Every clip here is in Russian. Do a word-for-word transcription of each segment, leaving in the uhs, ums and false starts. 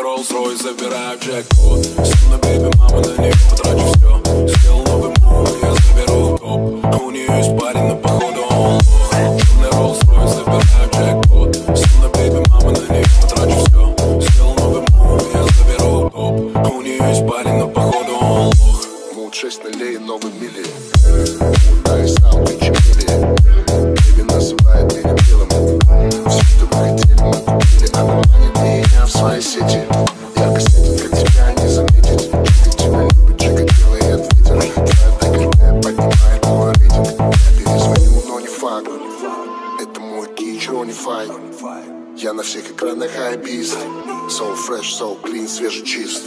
Rolls-Royce, забираю джекпот. Со мной, бэйби, мама, на них потрачу все. Сделал новый мув, я заберу топ. У нее есть парень, но походу он лох. Черный Rolls-Royce, забираю джекпот. Со мной, бэйби, мама, на них потрачу все. Сделал новый мув, я заберу топ. У нее есть парень, но походу он лох. Мут шесть нулей, новый мили. Мутная саунд, чемпили. Бэйби называет меня белым. Все, что вы хотели, мы купили. Она манит меня в своей сети. Ярко светит, как тебя не заметить. Чика тебя любит, чика делает ветер. Твоя декольте поднимает мой рейтинг. Я перезвоню, но не факт. Это мой кич, Ронифай. Я на всех экранах хайбист. So fresh, so clean, свежий чист.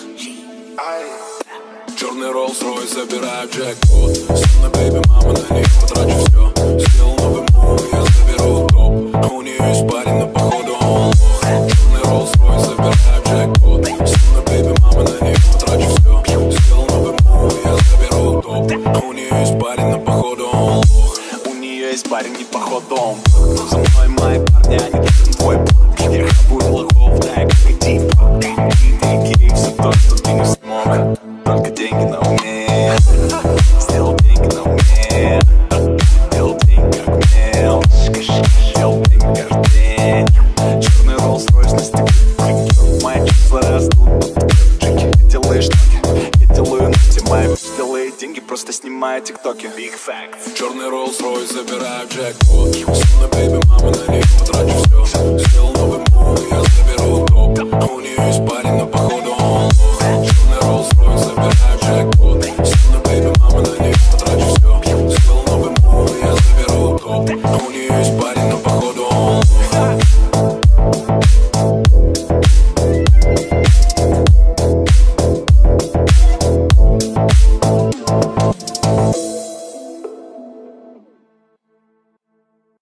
Черный Rolls-Royce, забираю джекпот. Со мной, бэйби, мама, на них потрачу все. Сделал новый мув, я заберу топ. У нее есть парень, но походу он лох. Черный Rolls-Royce, забираю джекпот. Со мной, бэйби, мама, на них потрачу все. Сделал новый мув, я заберу топ. У нее есть парень, но походу он лох. У нее есть парень, не походу он. За мной мои парни, они должен твой парк. Я хапую лохов, да, как и типа. Ты гей, все то, что ты не смог. Только деньги на уме. Сделал деньги на уме. Делал деньги как умел. Делал деньги каждый день. Черный Rolls-Royce на стекле. Мои числа растут. Джеки, ты делаешь ноги. Я делаю ногти. Мои делает деньги, просто снимаю тиктоки. Big facts. Черный Rolls-Royce, забираю джекпот. Со мной, бэйби, мама, на них потрачу все. Сделал новый мув, я заберу топ. У нее есть парень, но походу он лох. Черный Rolls-Royce, забираю джекпот. Со мной, бэйби, мама, на них потрачу все. Сделал новый мув, я заберу топ. У нее есть парень, но походу он лох.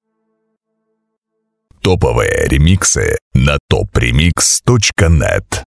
Топовые ремиксы на топ ремикс точка нет.